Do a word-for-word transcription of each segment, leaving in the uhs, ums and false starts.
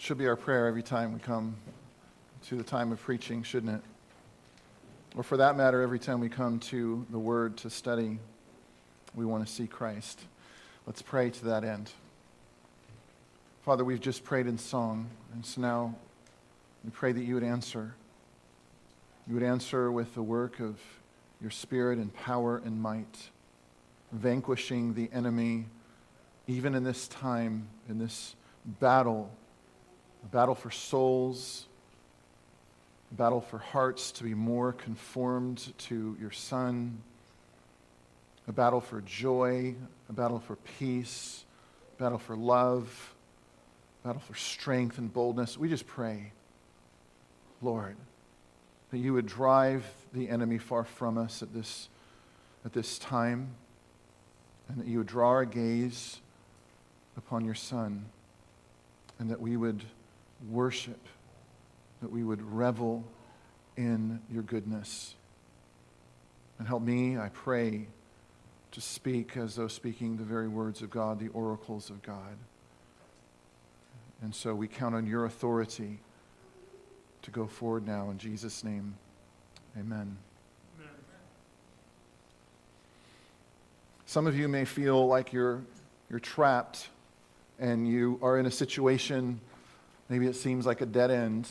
should be our prayer every time we come to the time of preaching, shouldn't it? Or for that matter, every time we come to the Word to study, we want to see Christ. Let's pray to that end. Father, we've just prayed in song, and so now we pray that you would answer. You would answer with the work of your Spirit and power and might, vanquishing the enemy even in this time, in this battle, a battle for souls, a battle for hearts to be more conformed to your Son, a battle for joy, a battle for peace, a battle for love, a battle for strength and boldness. We just pray, Lord, that you would drive the enemy far from us at this, at this time, and that you would draw our gaze upon your Son, and that we would worship, that we would revel in your goodness. And help me, I pray, to speak as though speaking the very words of God, the oracles of God. And so we count on your authority to go forward now. In Jesus' name, amen. Amen. Some of you may feel like you're, you're trapped and you are in a situation, maybe it seems like a dead end,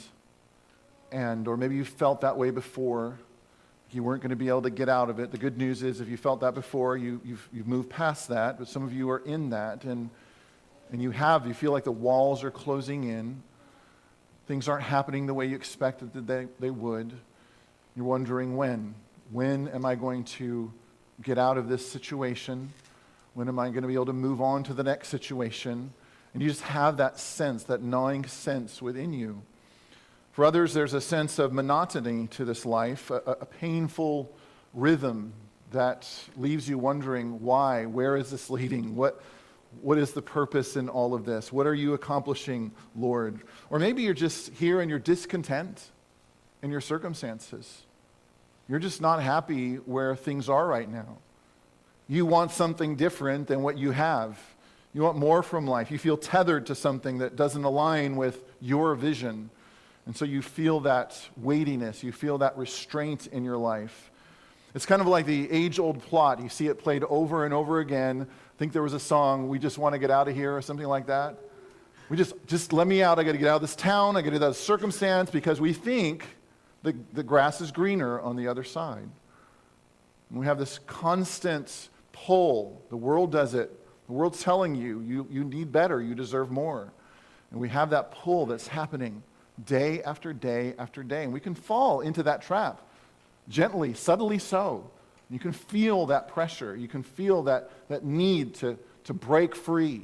and or maybe you felt that way before. You weren't going to be able to get out of it. The good news is if you felt that before, you, you've, you've moved past that, but some of you are in that, and, and you have, you feel like the walls are closing in. Things aren't happening the way you expected that they, they would. You're wondering when. When am I going to get out of this situation? When am I going to be able to move on to the next situation? And you just have that sense, that gnawing sense within you. For others, there's a sense of monotony to this life, a, a painful rhythm that leaves you wondering why, where is this leading? What, what is the purpose in all of this? What are you accomplishing, Lord? Or maybe you're just here and you're discontent in your circumstances. You're just not happy where things are right now. You want something different than what you have. You want more from life. You feel tethered to something that doesn't align with your vision. And so you feel that weightiness. You feel that restraint in your life. It's kind of like the age-old plot. You see it played over and over again. I think there was a song, "We Just Want to Get Out of Here," or something like that. We just, just let me out. I got to get out of this town. I got to get out of this circumstance, because we think the, the grass is greener on the other side. And we have this constant pull. The world does it. The world's telling you, you, you need better, you deserve more. And we have that pull that's happening day after day after day. And we can fall into that trap, gently, subtly so. You can feel that pressure. You can feel that, that need to, to break free.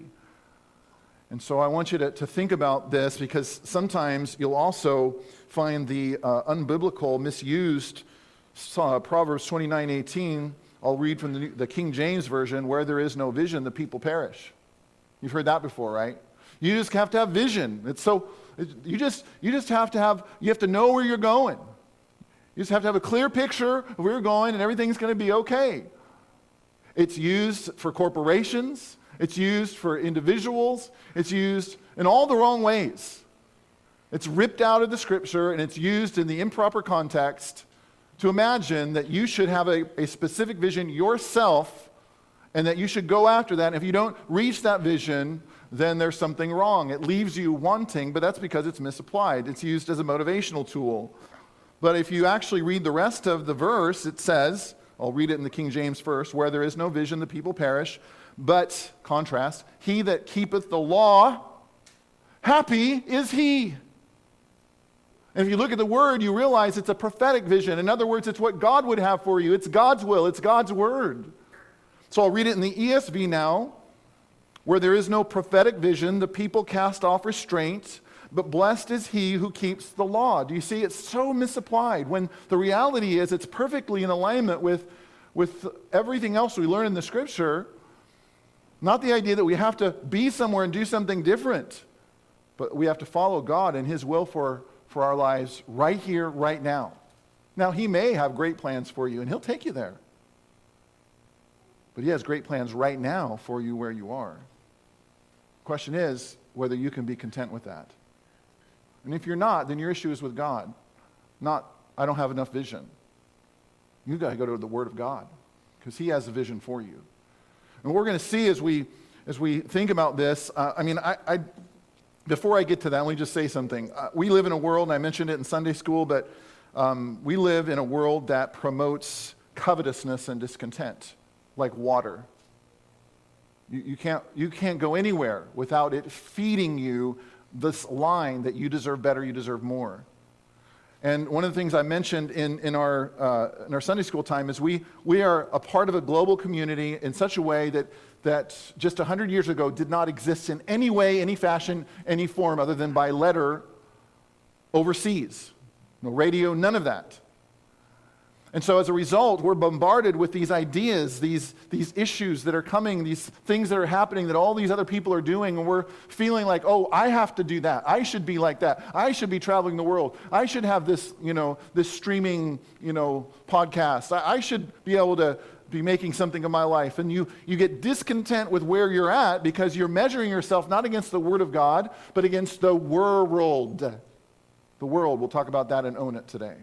And so I want you to, to think about this, because sometimes you'll also find the uh, unbiblical, misused uh, Proverbs twenty-nine eighteen. I'll read from the, the King James Version, "Where there is no vision, the people perish." You've heard that before, right? You just have to have vision. It's so it, you just you just have to have you have to know where you're going. You just have to have a clear picture of where you're going, and everything's going to be okay. It's used for corporations. It's used for individuals. It's used in all the wrong ways. It's ripped out of the Scripture, and it's used in the improper context to imagine that you should have a, a specific vision yourself, and that you should go after that. And if you don't reach that vision, then there's something wrong. It leaves you wanting, but that's because it's misapplied. It's used as a motivational tool. But if you actually read the rest of the verse, it says, I'll read it in the King James first, "Where there is no vision, the people perish. But," contrast, "he that keepeth the law, happy is he." And if you look at the word, you realize it's a prophetic vision. In other words, it's what God would have for you. It's God's will. It's God's word. So I'll read it in the E S V now. "Where there is no prophetic vision, the people cast off restraint, but blessed is he who keeps the law." Do you see? It's so misapplied, when the reality is it's perfectly in alignment with, with everything else we learn in the Scripture. Not the idea that we have to be somewhere and do something different, but we have to follow God and his will for for our lives right here, right now. Now, he may have great plans for you, and he'll take you there. But he has great plans right now for you where you are. The question is whether you can be content with that. And if you're not, then your issue is with God, not, I don't have enough vision. You got to go to the Word of God because He has a vision for you. And what we're going to see as we as we think about this, uh, I mean, I, I before I get to that, let me just say something. Uh, we live in a world, and I mentioned it in Sunday school, but um, we live in a world that promotes covetousness and discontent, like water. You, you can't you can't go anywhere without it feeding you this line that you deserve better, you deserve more. And one of the things I mentioned in, in, our, uh, in our Sunday school time is we, we are a part of a global community in such a way that, that just one hundred years ago did not exist in any way, any fashion, any form other than by letter overseas. No radio, none of that. And so as a result, we're bombarded with these ideas, these, these issues that are coming, these things that are happening that all these other people are doing, and we're feeling like, oh, I have to do that. I should be like that. I should be traveling the world. I should have this, you know, this streaming, you know, podcast. I, I should be able to be making something of my life. And you, you get discontent with where you're at because you're measuring yourself not against the Word of God, but against the world. The world. We'll talk about that and own it today.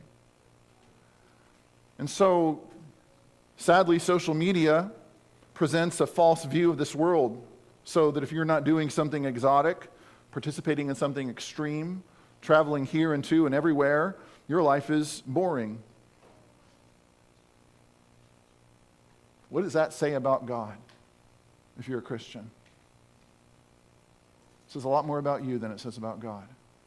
And so, sadly, social media presents a false view of this world, so that if you're not doing something exotic, participating in something extreme, traveling here and to and everywhere, your life is boring. What does that say about God if you're a Christian? It says a lot more about you than it says about God.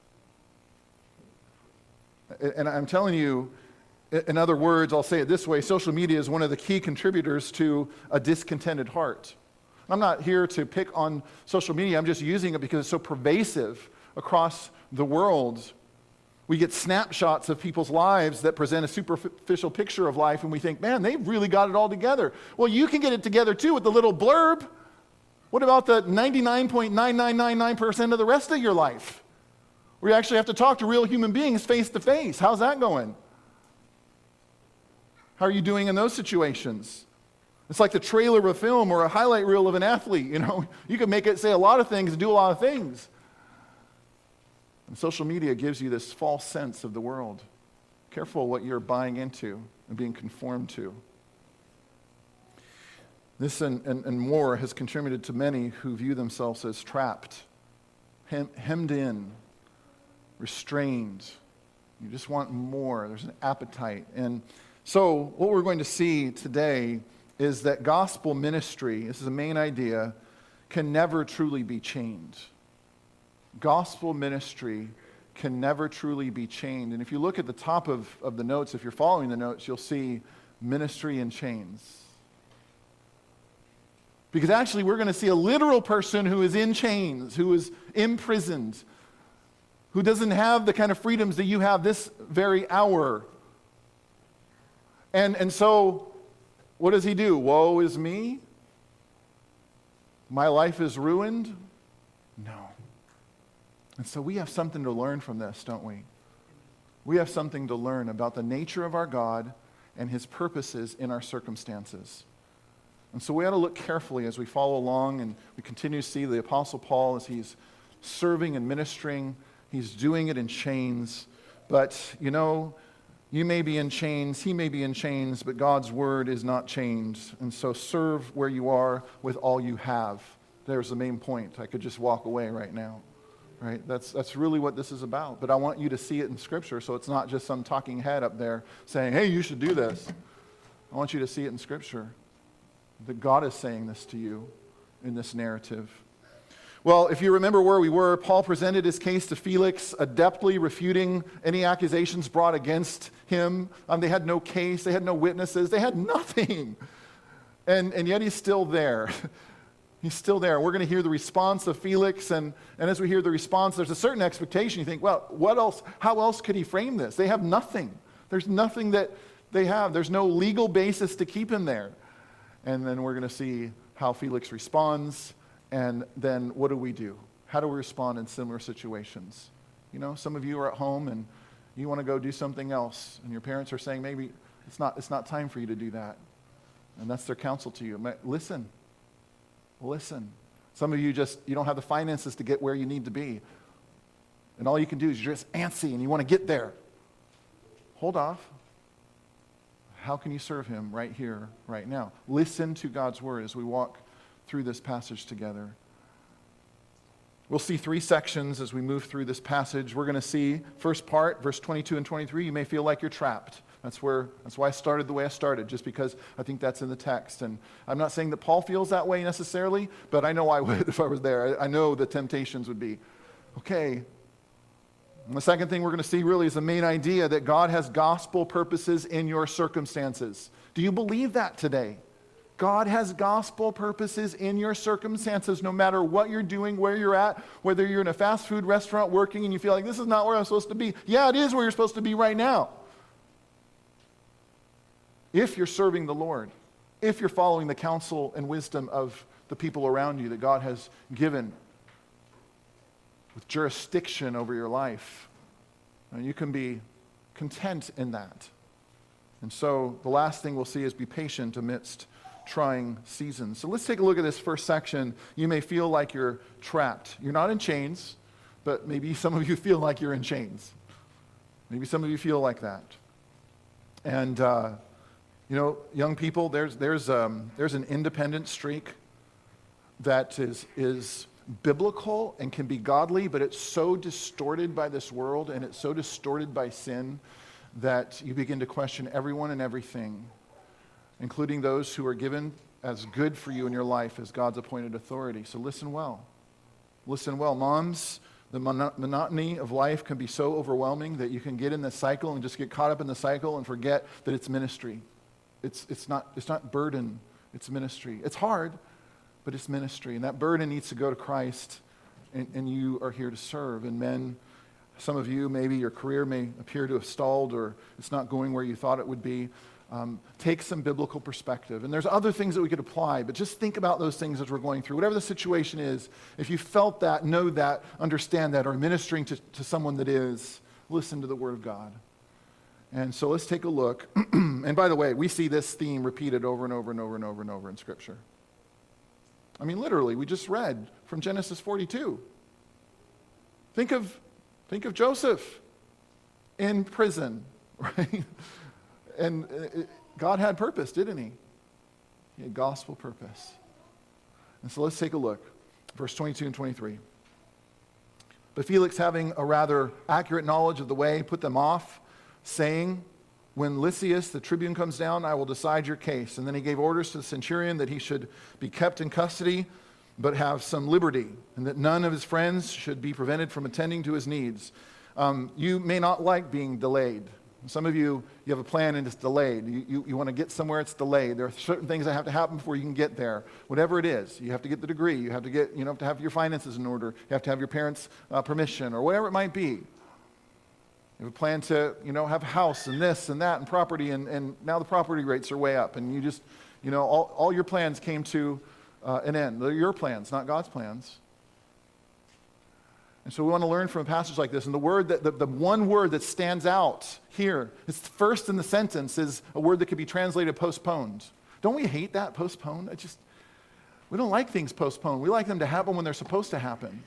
And I'm telling you, in other words, I'll say it this way, social media is one of the key contributors to a discontented heart. I'm not here to pick on social media, I'm just using it because it's so pervasive across the world. We get snapshots of people's lives that present a superficial picture of life, and we think, man, they've really got it all together. Well, you can get it together too with the little blurb. What about the ninety-nine point nine nine nine nine percent of the rest of your life, where you actually have to talk to real human beings face to face? How's that going? How are you doing in those situations? It's like the trailer of a film or a highlight reel of an athlete. You know, you can make it say a lot of things and do a lot of things. And social media gives you this false sense of the world. Careful what you're buying into and being conformed to. This and, and, and more has contributed to many who view themselves as trapped, hem, hemmed in, restrained. You just want more. There's an appetite. And so what we're going to see today is that gospel ministry, this is the main idea, can never truly be chained. Gospel ministry can never truly be chained. And if you look at the top of, of the notes, if you're following the notes, you'll see ministry in chains. Because actually we're going to see a literal person who is in chains, who is imprisoned, who doesn't have the kind of freedoms that you have this very hour. And, and so, what does he do? Woe is me? My life is ruined? No. And so we have something to learn from this, don't we? We have something to learn about the nature of our God and His purposes in our circumstances. And so we ought to look carefully as we follow along and we continue to see the Apostle Paul as he's serving and ministering. He's doing it in chains. But, you know, you may be in chains, he may be in chains, but God's word is not chained. And so serve where you are with all you have. There's the main point. I could just walk away right now. Right? That's that's really what this is about. But I want you to see it in Scripture, so it's not just some talking head up there saying, hey, you should do this. I want you to see it in Scripture. That God is saying this to you in this narrative. Well, if you remember where we were, Paul presented his case to Felix, adeptly refuting any accusations brought against him. Um, they had no case, they had no witnesses, they had nothing. And, and yet he's still there. He's still there. We're going to hear the response of Felix, and, and as we hear the response, there's a certain expectation. You think, well, what else? How else could he frame this? They have nothing. There's nothing that they have. There's no legal basis to keep him there. And then we're going to see how Felix responds. And then what do we do? How do we respond in similar situations? You know, some of you are at home and you want to go do something else, and your parents are saying, maybe it's not, it's not time for you to do that. And that's their counsel to you. Listen. Listen. Some of you just, you don't have the finances to get where you need to be. and all you can do is you're just antsy and you want to get there. Hold off. How can you serve him right here, right now? Listen to God's word as we walk through this passage together. We'll see three sections as we move through this passage. We're going to see, first part, verse twenty-two and twenty-three, you may feel like you're trapped. That's where. That's why I started the way I started, just because I think that's in the text. And I'm not saying that Paul feels that way necessarily, but I know I would if I was there. I, I know the temptations would be, okay. And the second thing we're going to see really is the main idea that God has gospel purposes in your circumstances. Do you believe that today? God has gospel purposes in your circumstances, no matter what you're doing, where you're at, whether you're in a fast food restaurant working and you feel like this is not where I'm supposed to be. Yeah, it is where you're supposed to be right now. If you're serving the Lord, if you're following the counsel and wisdom of the people around you that God has given with jurisdiction over your life, you can be content in that. And so the last thing we'll see is be patient amidst trying seasons. So let's take a look at this first section. You may feel like you're trapped. You're not in chains, but maybe some of you feel like you're in chains. Maybe some of you feel like that. And, uh, you know, young people, there's there's um, there's an independent streak that is is biblical and can be godly, but it's so distorted by this world and it's so distorted by sin that you begin to question everyone and everything, including those who are given as good for you in your life as God's appointed authority. So listen well. Listen well. Moms, the mono- monotony of life can be so overwhelming that you can get in the cycle and just get caught up in the cycle and forget that it's ministry. It's, it's, not, it's not burden, it's ministry. It's hard, but it's ministry. And that burden needs to go to Christ, and, and you are here to serve. And men, some of you, maybe your career may appear to have stalled or it's not going where you thought it would be. Um, take some biblical perspective. And there's other things that we could apply, but just think about those things as we're going through. Whatever the situation is, if you felt that, know that, understand that, or ministering to, to someone that is, listen to the Word of God. And so let's take a look. And by the way, we see this theme repeated over and over and over and over and over in Scripture. I mean, literally, we just read from Genesis forty-two. Think of, think of Joseph in prison, right? And God had purpose, didn't he? He had gospel purpose. And so let's take a look. Verse twenty-two and twenty-three. But Felix, having a rather accurate knowledge of the way, put them off, saying, when Lysias, the tribune, comes down, I will decide your case. And then he gave orders to the centurion that he should be kept in custody, but have some liberty, and that none of his friends should be prevented from attending to his needs. Um, you may not like being delayed. Some of you, you have a plan and it's delayed. You, you, you want to get somewhere, it's delayed. There are certain things that have to happen before you can get there. Whatever it is, you have to get the degree. You have to get, you know, have to have your finances in order. You have to have your parents' uh, permission, or whatever it might be. You have a plan to, you know, have a house and this and that and property, and, and now the property rates are way up, and you just, you know, all, all your plans came to uh, an end. They're your plans, not God's plans. And so we want to learn from a passage like this. And the word that the, the one word that stands out here, it's first in the sentence, is a word that could be translated postponed. Don't we hate that, postponed? I just, we don't like things postponed. We like them to happen when they're supposed to happen.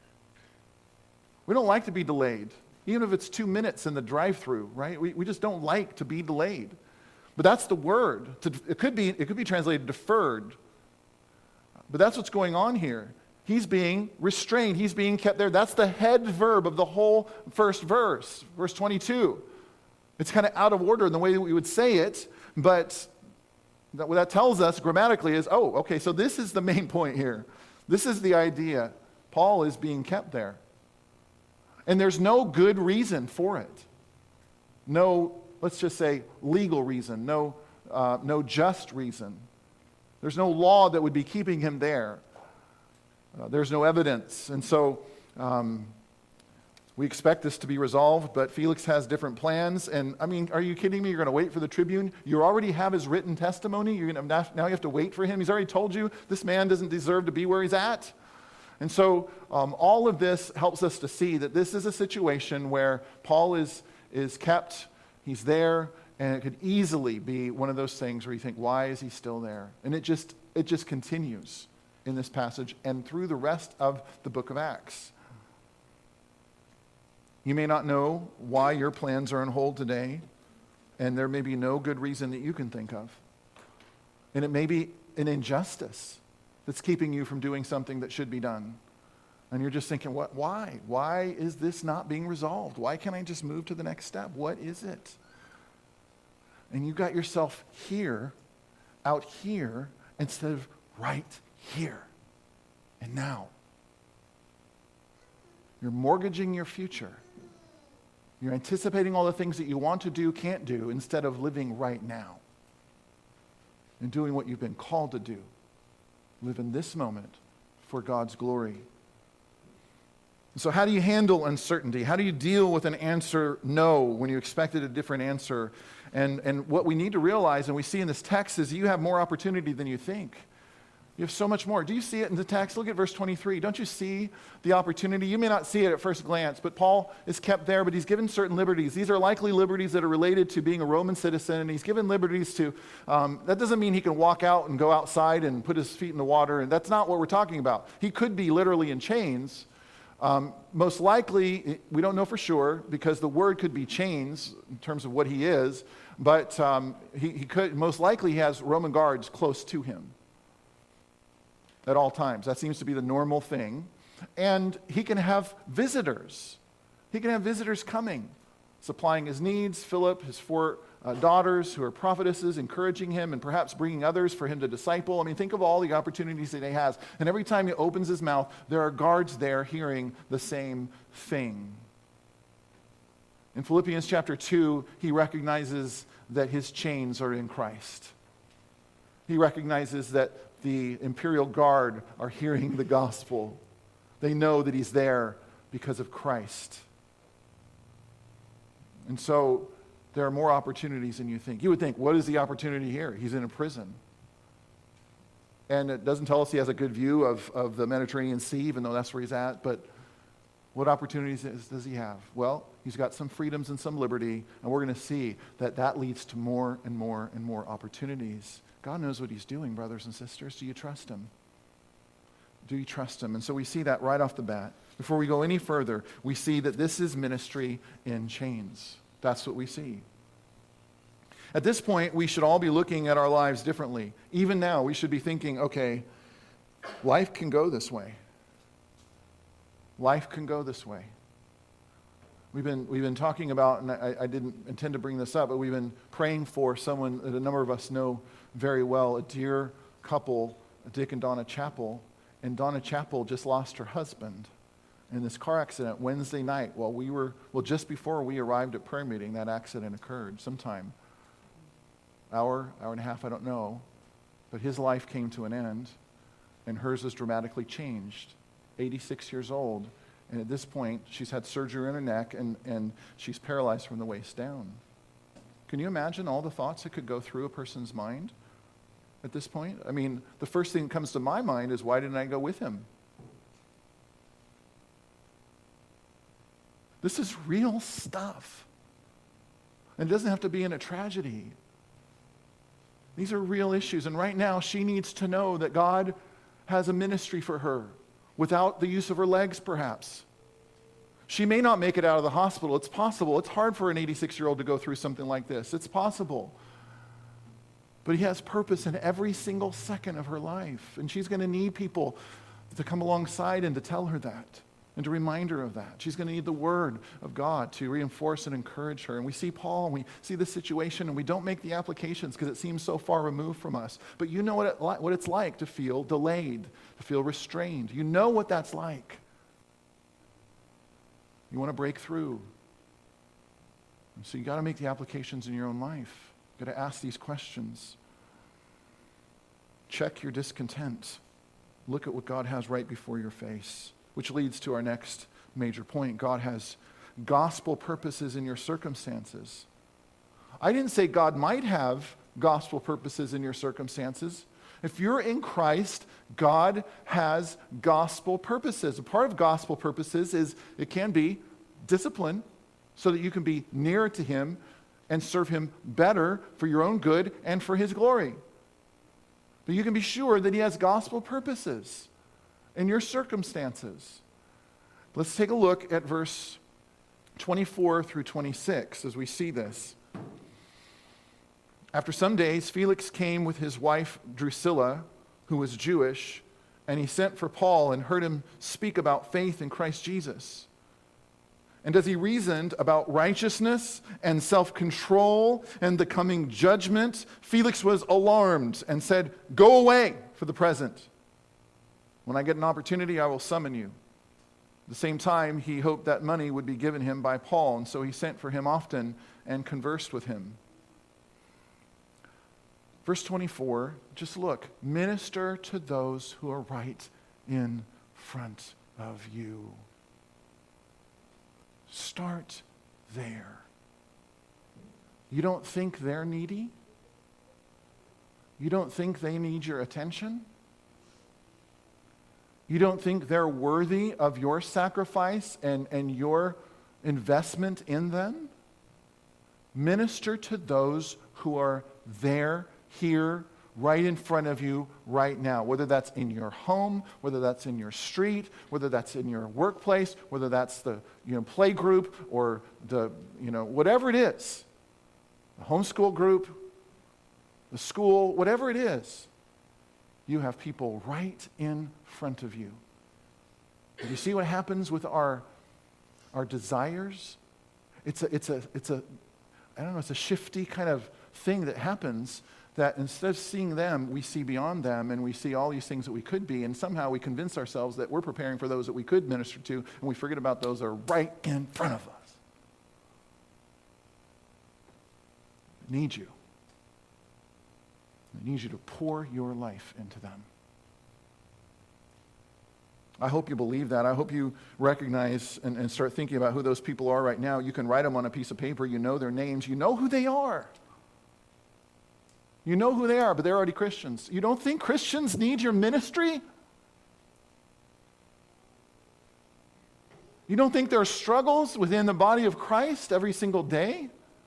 We don't like to be delayed, even if it's two minutes in the drive-through, right? We we just don't like to be delayed. But that's the word. To, it could be it could be translated deferred. But that's what's going on here. He's being restrained. He's being kept there. That's the head verb of the whole first verse, verse twenty-two. It's kind of out of order in the way that we would say it, but that, what that tells us grammatically is, oh, okay, so this is the main point here. This is the idea. Paul is being kept there. And there's no good reason for it. No, let's just say, legal reason. No, uh, no just reason. There's no law that would be keeping him there. Uh, there's no evidence. And so um, we expect this to be resolved, but Felix has different plans. And I mean, are you kidding me? You're going to wait for the tribune? You already have his written testimony. You're going to, now you have to wait for him. He's already told you this man doesn't deserve to be where he's at. And so um, all of this helps us to see that this is a situation where Paul is, is kept, he's there, and it could easily be one of those things where you think, why is he still there? And it just it just continues in this passage and through the rest of the book of Acts. You may not know why your plans are on hold today, and there may be no good reason that you can think of. And it may be an injustice that's keeping you from doing something that should be done. And you're just thinking, what? Why? Why is this not being resolved? Why can't I just move to the next step? What is it? And you got yourself here, out here, instead of right here and now. You're mortgaging your future. You're anticipating all the things that you want to do, can't do, instead of living right now and doing what you've been called to do. Live in this moment for God's glory. So how do you handle uncertainty? How do you deal with an answer no when you expected a different answer? And, and what we need to realize, and we see in this text, is you have more opportunity than you think. You have so much more. Do you see it in the text? Look at verse twenty-three. Don't you see the opportunity? You may not see it at first glance, but Paul is kept there, but he's given certain liberties. These are likely liberties that are related to being a Roman citizen, and he's given liberties to, um, that doesn't mean he can walk out and go outside and put his feet in the water, and that's not what we're talking about. He could be literally in chains. Um, most likely, we don't know for sure, because the word could be chains in terms of what he is, but um, he, he could, most likely he has Roman guards close to him at all times. That seems to be the normal thing. And he can have visitors. He can have visitors coming, supplying his needs. Philip, his four uh, daughters who are prophetesses, encouraging him and perhaps bringing others for him to disciple. I mean, think of all the opportunities that he has. And every time he opens his mouth, there are guards there hearing the same thing. In Philippians chapter two, he recognizes that his chains are in Christ. He recognizes that the imperial guard are hearing the gospel. They know that he's there because of Christ. And so there are more opportunities than you think. You would think, what is the opportunity here? He's in a prison. And it doesn't tell us he has a good view of, of the Mediterranean Sea, even though that's where he's at. But what opportunities does he have? Well, he's got some freedoms and some liberty, and we're going to see that that leads to more and more and more opportunities. God knows what he's doing, brothers and sisters. Do you trust him? Do you trust him? And so we see that right off the bat. Before we go any further, we see that this is ministry in chains. That's what we see. At this point, we should all be looking at our lives differently. Even now, we should be thinking, okay, life can go this way. Life can go this way. We've been, we've been talking about, and I, I didn't intend to bring this up, but we've been praying for someone that a number of us know very well, a dear couple, Dick and Donna Chappell. And Donna Chappell just lost her husband in this car accident Wednesday night while we were, well, just before we arrived at prayer meeting, that accident occurred sometime. Hour, hour and a half, I don't know. But his life came to an end, and hers was dramatically changed. eighty-six years old. And at this point, she's had surgery in her neck, and, and she's paralyzed from the waist down. Can you imagine all the thoughts that could go through a person's mind at this point? I mean, the first thing that comes to my mind is, why didn't I go with him? This is real stuff. And it doesn't have to be in a tragedy. These are real issues. And right now, she needs to know that God has a ministry for her without the use of her legs, perhaps. She may not make it out of the hospital. It's possible. It's hard for an eighty-six-year-old to go through something like this. It's possible. But he has purpose in every single second of her life. And she's going to need people to come alongside and to tell her that and to remind her of that. She's going to need the word of God to reinforce and encourage her. And we see Paul, and we see this situation, and we don't make the applications because it seems so far removed from us. But you know what, it, what it's like to feel delayed, to feel restrained. You know what that's like. You want to break through. And so you got to make the applications in your own life. You've got to ask these questions. Check your discontent. Look at what God has right before your face. Which leads to our next major point. God has gospel purposes in your circumstances. I didn't say God might have gospel purposes in your circumstances. If you're in Christ, God has gospel purposes. A part of gospel purposes is, it can be discipline so that you can be nearer to him and serve him better for your own good and for his glory. But you can be sure that he has gospel purposes in your circumstances. Let's take a look at verse twenty-four through twenty-six, as we see this. After some days, Felix came with his wife Drusilla, who was Jewish, and he sent for Paul and heard him speak about faith in Christ Jesus. And as he reasoned about righteousness and self-control and the coming judgment, Felix was alarmed and said, "Go away for the present. When I get an opportunity, I will summon you." At the same time, he hoped that money would be given him by Paul, and so he sent for him often and conversed with him. Verse twenty-four, just look. Minister to those who are right in front of you. Start there. You don't think they're needy? You don't think they need your attention? You don't think they're worthy of your sacrifice and, and your investment in them? Minister to those who are there, here, right in front of you right now, whether that's in your home, whether that's in your street, whether that's in your workplace, whether that's the you know play group or the you know whatever it is, the homeschool group, the school, whatever it is, you have people right in front of you. Do you see what happens with our our desires? It's a it's a it's a I don't know, it's a shifty kind of thing that happens, that instead of seeing them, we see beyond them, and we see all these things that we could be, and somehow we convince ourselves that we're preparing for those that we could minister to, and we forget about those that are right in front of us. They need you. They need you to pour your life into them. I hope you believe that. I hope you recognize and, and start thinking about who those people are right now. You can write them on a piece of paper. You know their names. You know who they are. You know who they are, but they're already Christians. You don't think Christians need your ministry? You don't think there are struggles within the body of Christ every single day?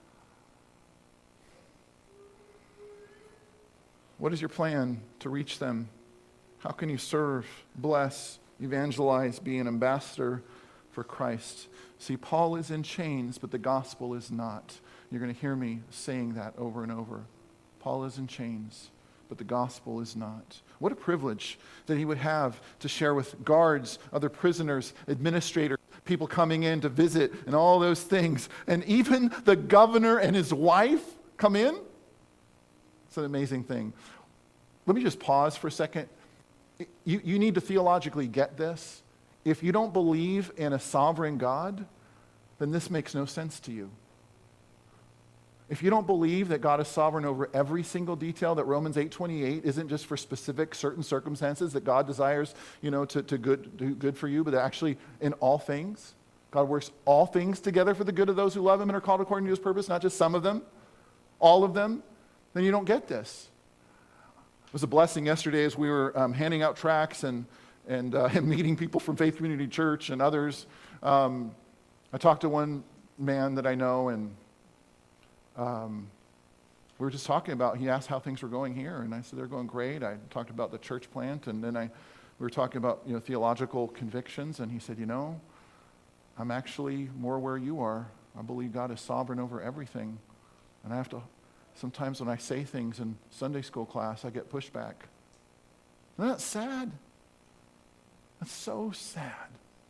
What is your plan to reach them? How can you serve, bless, evangelize, be an ambassador for Christ? See, Paul is in chains, but the gospel is not. You're going to hear me saying that over and over. Paul is in chains, but the gospel is not. What a privilege that he would have to share with guards, other prisoners, administrators, people coming in to visit, and all those things. And even the governor and his wife come in. It's an amazing thing. Let me just pause for a second. You, you need to theologically get this. If you don't believe in a sovereign God, then this makes no sense to you. If you don't believe that God is sovereign over every single detail, that Romans eight twenty-eight isn't just for specific certain circumstances that God desires, you know, to, to good, do good for you, but actually in all things, God works all things together for the good of those who love him and are called according to his purpose, not just some of them, all of them, then you don't get this. It was a blessing yesterday as we were um, handing out tracts and, and, uh, and meeting people from Faith Community Church and others. Um, I talked to one man that I know, and Um, we were just talking about, he asked how things were going here, and I said they're going great. I talked about the church plant, and then I we were talking about you know theological convictions, and he said, you know, I'm actually more where you are. I believe God is sovereign over everything, and I have to, sometimes when I say things in Sunday school class, I get pushback. Isn't that sad? That's so sad.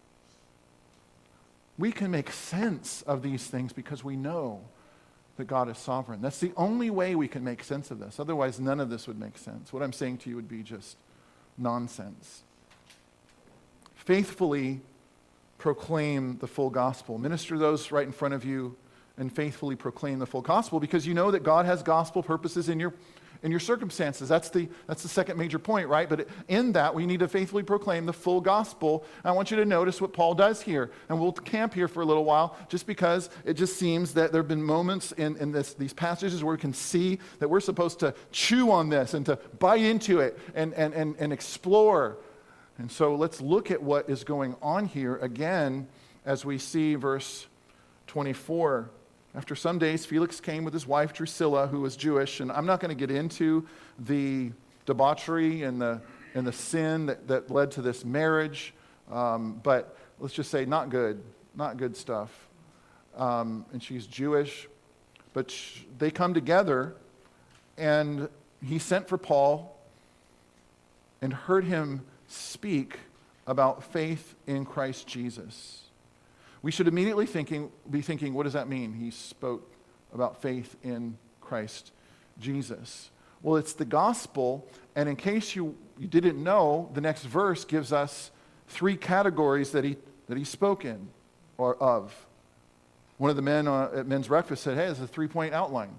We can make sense of these things because we know that God is sovereign. That's the only way we can make sense of this. Otherwise, none of this would make sense. What I'm saying to you would be just nonsense. Faithfully proclaim the full gospel. Minister those right in front of you and faithfully proclaim the full gospel, because you know that God has gospel purposes in your in your circumstances. That's the that's the second major point, right? But in that, we need to faithfully proclaim the full gospel. And I want you to notice what Paul does here. And we'll camp here for a little while, just because it just seems that there have been moments in, in this, these passages where we can see that we're supposed to chew on this and to bite into it and, and, and, and explore. And so let's look at what is going on here again as we see verse twenty-four. After some days, Felix came with his wife Drusilla, who was Jewish, and I'm not going to get into the debauchery and the and the sin that, that led to this marriage, um, but let's just say not good, not good stuff. um, and she's Jewish. But sh- they come together, and he sent for Paul and heard him speak about faith in Christ Jesus. We should immediately thinking, be thinking, what does that mean? He spoke about faith in Christ Jesus. Well, it's the gospel, and in case you, you didn't know, the next verse gives us three categories that he that he spoke in or of. One of the men uh, at men's breakfast said, hey, it's a three-point outline.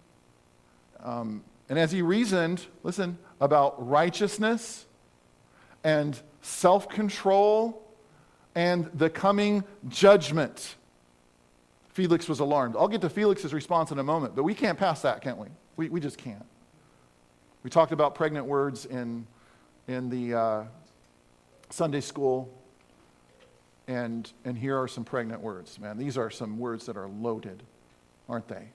Um, and as he reasoned, listen, about righteousness and self-control and the coming judgment, Felix was alarmed. I'll get to Felix's response in a moment, but we can't pass that, can't we? We, we just can't. We talked about pregnant words in, in the uh, Sunday school, and, and here are some pregnant words. Man, these are some words that are loaded, aren't they?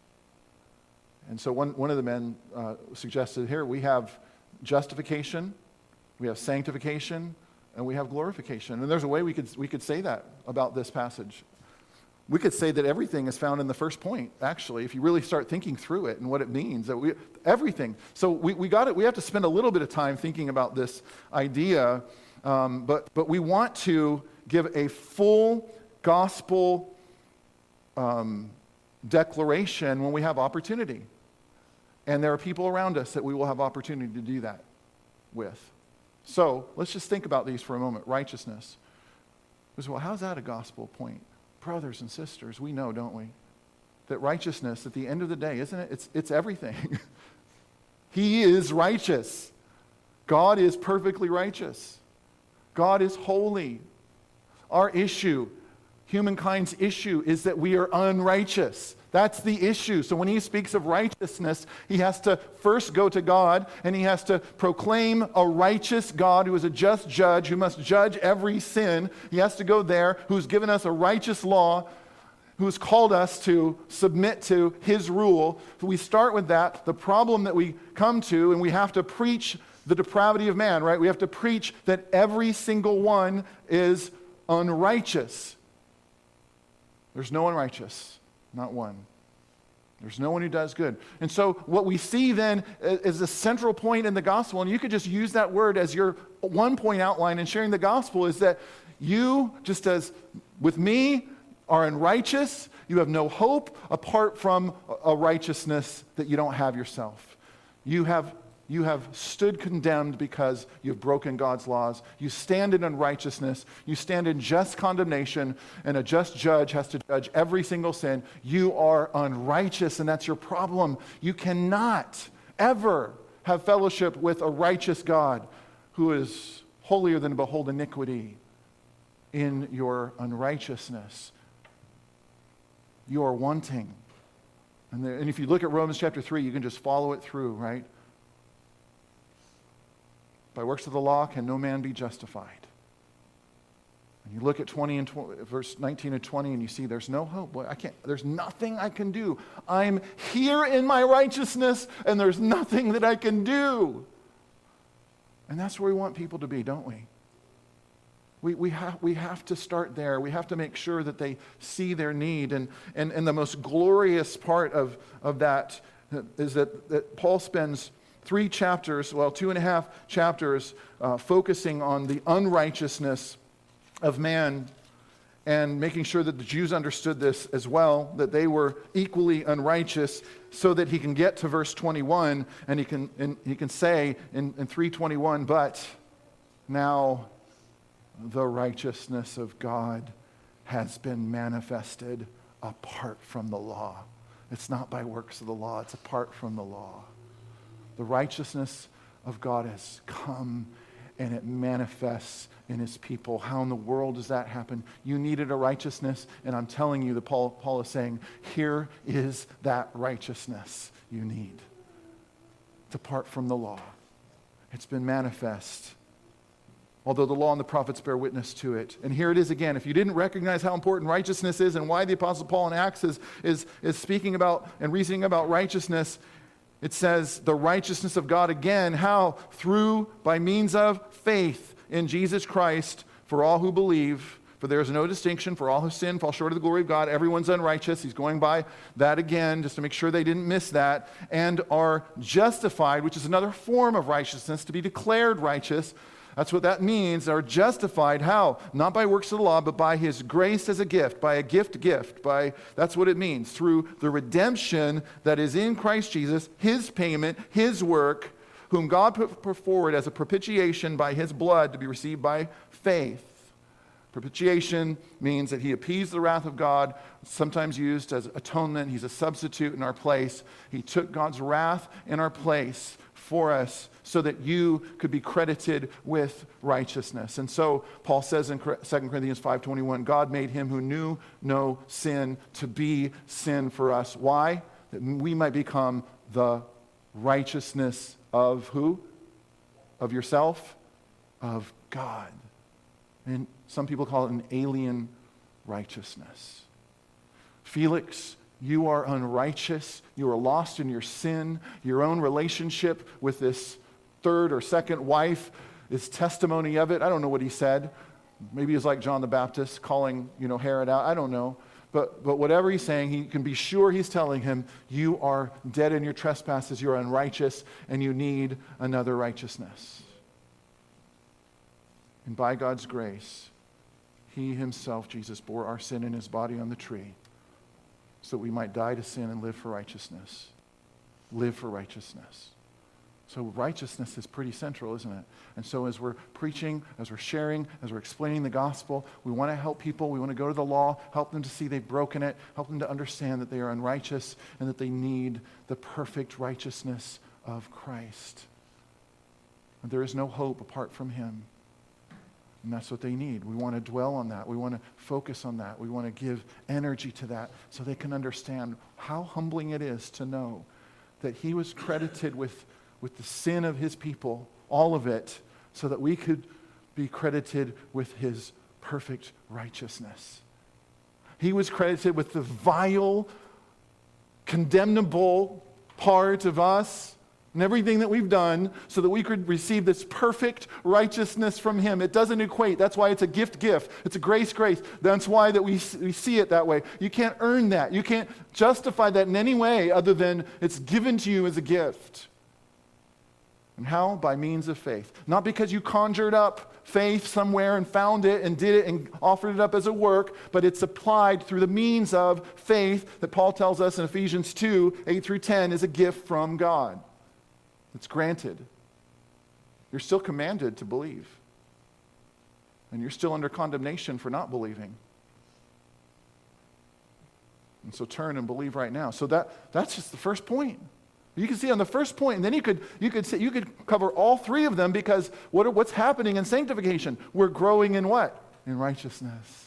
And so one, one of the men uh, suggested here, we have justification, we have sanctification, and we have glorification. And there's a way we could we could say that about this passage. We could say that everything is found in the first point, actually, if you really start thinking through it and what it means. That we everything. So we, we got it. We have to spend a little bit of time thinking about this idea, um, but but we want to give a full gospel um, declaration when we have opportunity. And there are people around us that we will have opportunity to do that with. So let's just think about these for a moment. Righteousness. Well, how's that a gospel point? Brothers and sisters, we know, don't we, that righteousness at the end of the day, isn't it? It's, it's everything. He is righteous. God is perfectly righteous. God is holy. Our issue, humankind's issue, is that we are unrighteous. That's the issue. So when he speaks of righteousness, he has to first go to God, and he has to proclaim a righteous God who is a just judge, who must judge every sin. He has to go there, who's given us a righteous law, who's called us to submit to his rule. So we start with that. The problem that we come to, and we have to preach the depravity of man, right? We have to preach that every single one is unrighteous. There's no one righteous. Not one. There's no one who does good. And so what we see then is the central point in the gospel, and you could just use that word as your one-point outline in sharing the gospel, is that you, just as with me, are unrighteous. You have no hope apart from a righteousness that you don't have yourself. You have You have stood condemned because you've broken God's laws. You stand in unrighteousness. You stand in just condemnation, and a just judge has to judge every single sin. You are unrighteous, and that's your problem. You cannot ever have fellowship with a righteous God who is holier than to behold iniquity in your unrighteousness. You are wanting. And, there, and if you look at Romans chapter three, you can just follow it through, right? By works of the law can no man be justified. And you look at twenty and twenty, verse nineteen and twenty, and you see there's no hope. Boy, I can't. There's nothing I can do. I'm here in my righteousness, and there's nothing that I can do. And that's where we want people to be, don't we? We we have we have to start there. We have to make sure that they see their need. And and, and the most glorious part of, of that is that, that Paul spends three chapters, well, two and a half chapters, uh, focusing on the unrighteousness of man and making sure that the Jews understood this as well, that they were equally unrighteous, so that he can get to verse twenty-one, and he can and he can say in, in three twenty-one, but now the righteousness of God has been manifested apart from the law. It's not by works of the law, it's apart from the law. The righteousness of God has come, and it manifests in his people. How in the world does that happen? You needed a righteousness, and I'm telling you that Paul, Paul is saying, here is that righteousness you need. It's apart from the law. It's been manifest, although the law and the prophets bear witness to it. And here it is again. If you didn't recognize how important righteousness is and why the Apostle Paul in Acts is, is, is speaking about and reasoning about righteousness, it says the righteousness of God again. How? Through, by means of faith in Jesus Christ for all who believe. For there is no distinction, for all who sin fall short of the glory of God. Everyone's unrighteous. He's going by that again, just to make sure they didn't miss that. And are justified, which is another form of righteousness, to be declared righteous. That's what that means. Are justified. How? Not by works of the law, but by his grace as a gift. By a gift gift. By that's what it means. Through the redemption that is in Christ Jesus, his payment, his work, whom God put forward as a propitiation by his blood to be received by faith. Propitiation means that he appeased the wrath of God, sometimes used as atonement. He's a substitute in our place. He took God's wrath in our place for us so that you could be credited with righteousness. And so Paul says in Second Corinthians five twenty-one, God made him who knew no sin to be sin for us. Why? That we might become the righteousness of who? Of yourself? Of God. And some people call it an alien righteousness. Felix, you are unrighteous. You are lost in your sin. Your own relationship with this third or second wife is testimony of it. I don't know what he said. Maybe it's like John the Baptist calling, you know, Herod out. I don't know. But, but whatever he's saying, he can be sure he's telling him, you are dead in your trespasses, you're unrighteous, and you need another righteousness. And by God's grace, he himself, Jesus, bore our sin in his body on the tree so that we might die to sin and live for righteousness. Live for righteousness. So righteousness is pretty central, isn't it? And so as we're preaching, as we're sharing, as we're explaining the gospel, we want to help people. We want to go to the law, help them to see they've broken it, help them to understand that they are unrighteous and that they need the perfect righteousness of Christ. And there is no hope apart from him. And that's what they need. We want to dwell on that. We want to focus on that. We want to give energy to that so they can understand how humbling it is to know that he was credited with, with the sin of his people, all of it, so that we could be credited with his perfect righteousness. He was credited with the vile, condemnable part of us and everything that we've done so that we could receive this perfect righteousness from him. It doesn't equate. That's why it's a gift gift. It's a grace grace. That's why that we, we see it that way. You can't earn that. You can't justify that in any way other than it's given to you as a gift. And how? By means of faith. Not because you conjured up faith somewhere and found it and did it and offered it up as a work, but it's applied through the means of faith that Paul tells us in Ephesians two, eight through ten is a gift from God. It's granted. You're still commanded to believe. And you're still under condemnation for not believing. And so turn and believe right now. So that, that's just the first point. You can see on the first point, and then you could you could say, you could cover all three of them because what what's happening in sanctification? We're growing in what? In righteousness.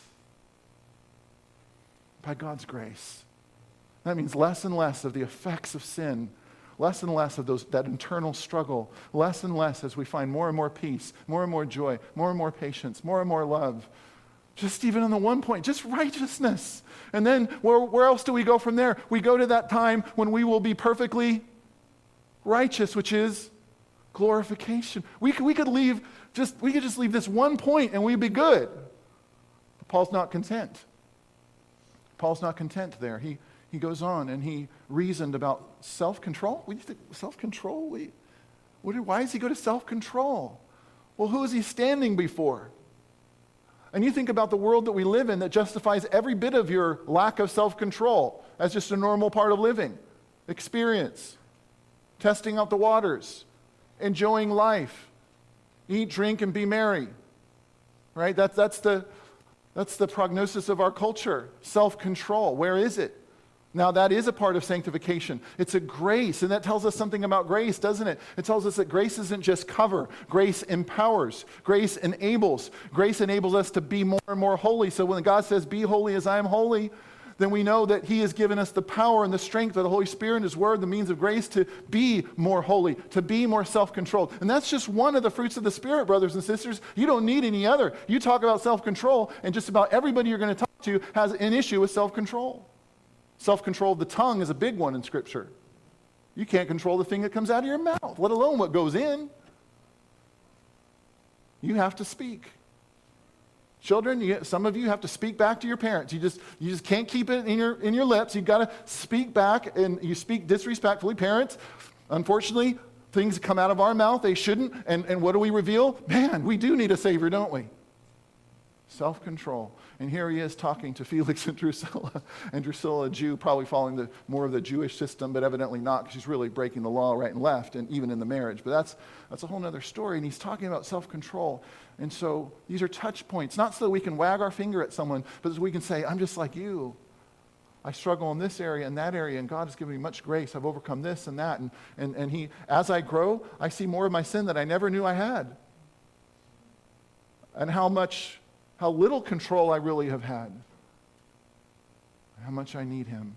By God's grace. That means less and less of the effects of sin. Less and less of those that internal struggle. Less and less as we find more and more peace, more and more joy, more and more patience, more and more love. Just even on the one point, just righteousness. And then where, where else do we go from there? We go to that time when we will be perfectly righteous, which is glorification. We could, we could leave just we could just leave this one point and we'd be good. But Paul's not content. Paul's not content there. He He goes on and he reasoned about self-control. What do you think? Self-control? We, what, why does he go to self-control? Well, who is he standing before? And you think about the world that we live in that justifies every bit of your lack of self-control as just a normal part of living. Experience. Testing out the waters. Enjoying life. Eat, drink, and be merry. Right? That's, that's, the, that's the prognosis of our culture. Self-control. Where is it? Now, that is a part of sanctification. It's a grace, and that tells us something about grace, doesn't it? It tells us that grace isn't just cover. Grace empowers. Grace enables. Grace enables us to be more and more holy. So when God says, be holy as I am holy, then we know that he has given us the power and the strength of the Holy Spirit and his word, the means of grace to be more holy, to be more self-controlled. And that's just one of the fruits of the Spirit, brothers and sisters. You don't need any other. You talk about self-control, and just about everybody you're going to talk to has an issue with self-control. Self-control of the tongue is a big one in Scripture. You can't control the thing that comes out of your mouth, let alone what goes in. You have to speak. Children, you, some of you have to speak back to your parents. You just you just can't keep it in your in your lips. You've got to speak back, and you speak disrespectfully. Parents, unfortunately, things come out of our mouth they shouldn't. And, and what do we reveal? Man, we do need a Savior, don't we? Self-control. And here he is talking to Felix and Drusilla. And Drusilla, a Jew, probably following the more of the Jewish system, but evidently not, because she's really breaking the law right and left, and even in the marriage. But that's that's a whole other story. And he's talking about self-control. And so these are touch points, not so that we can wag our finger at someone, but so we can say, I'm just like you. I struggle in this area and that area, and God has given me much grace. I've overcome this and that. And, and, and he, as I grow, I see more of my sin that I never knew I had. And how much, how little control I really have had. How much I need him.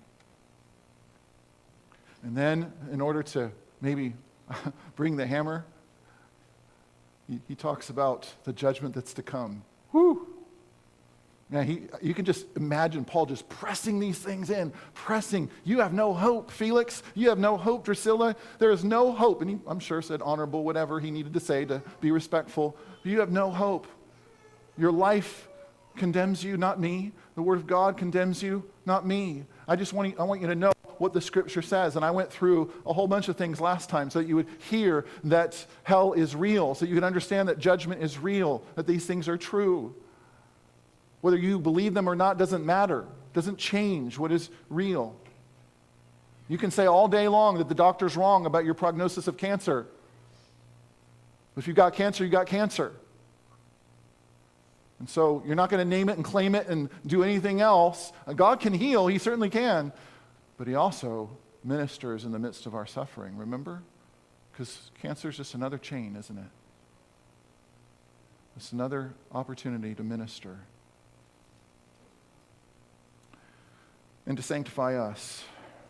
And then, in order to maybe bring the hammer, he, he talks about the judgment that's to come. Whew! Now, he, you can just imagine Paul just pressing these things in, pressing. You have no hope, Felix. You have no hope, Drusilla. There is no hope. And he, I'm sure, said honorable, whatever he needed to say to be respectful. But you have no hope. Your life condemns you, not me. The Word of God condemns you, not me. I just want you, I want you to know what the Scripture says. And I went through a whole bunch of things last time so that you would hear that hell is real, so you could understand that judgment is real, that these things are true. Whether you believe them or not doesn't matter, doesn't change what is real. You can say all day long that the doctor's wrong about your prognosis of cancer. If you've got cancer, you've got cancer. And so you're not going to name it and claim it and do anything else. God can heal, he certainly can, but he also ministers in the midst of our suffering, remember? Because cancer is just another chain, isn't it? It's another opportunity to minister. And to sanctify us.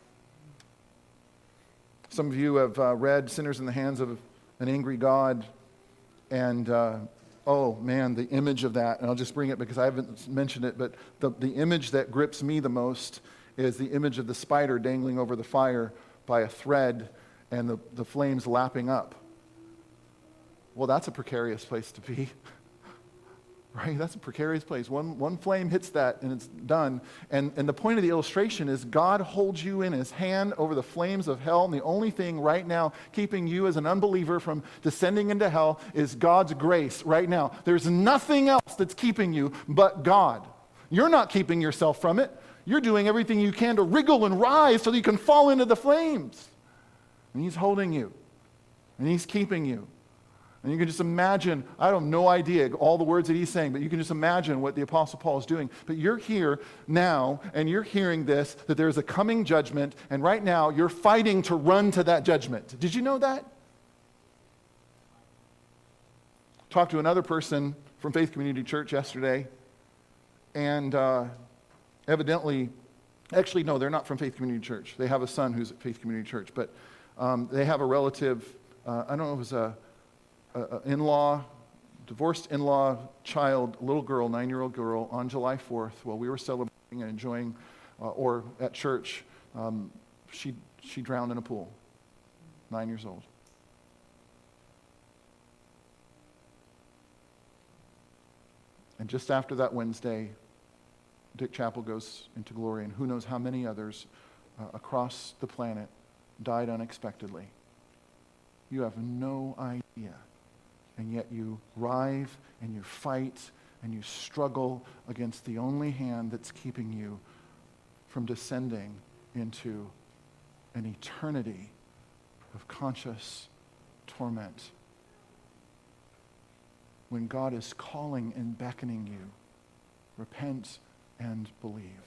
Some of you have uh, read Sinners in the Hands of an Angry God, and uh, oh man, the image of that, and I'll just bring it because I haven't mentioned it, but the, the image that grips me the most is the image of the spider dangling over the fire by a thread and the, the flames lapping up. Well, that's a precarious place to be. Right? That's a precarious place. One, one flame hits that and it's done. And, and the point of the illustration is God holds you in his hand over the flames of hell, and the only thing right now keeping you as an unbeliever from descending into hell is God's grace right now. There's nothing else that's keeping you but God. You're not keeping yourself from it. You're doing everything you can to wriggle and rise so that you can fall into the flames. And he's holding you. And he's keeping you. And you can just imagine, I have no idea all the words that he's saying, but you can just imagine what the Apostle Paul is doing. But you're here now, and you're hearing this, that there's a coming judgment, and right now you're fighting to run to that judgment. Did you know that? Talked to another person from Faith Community Church yesterday, and uh, evidently, actually, no, they're not from Faith Community Church. They have a son who's at Faith Community Church, but um, they have a relative, uh, I don't know if it was a Uh, in-law, divorced in-law child, little girl, nine-year-old girl, on July fourth, while we were celebrating and enjoying, uh, or at church, um, she she drowned in a pool, nine years old. And just after that Wednesday, Dick Chappell goes into glory, and who knows how many others uh, across the planet died unexpectedly. You have no idea. And yet you writhe and you fight and you struggle against the only hand that's keeping you from descending into an eternity of conscious torment. When God is calling and beckoning you, repent and believe.